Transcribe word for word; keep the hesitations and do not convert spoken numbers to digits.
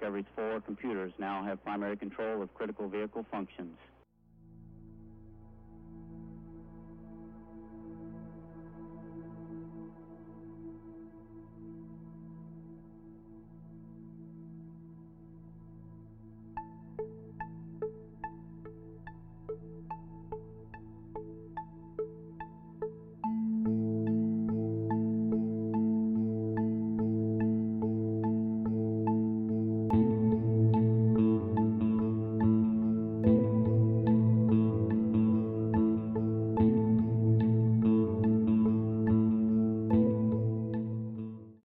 Discovery's four computers now have primary control of critical vehicle functions.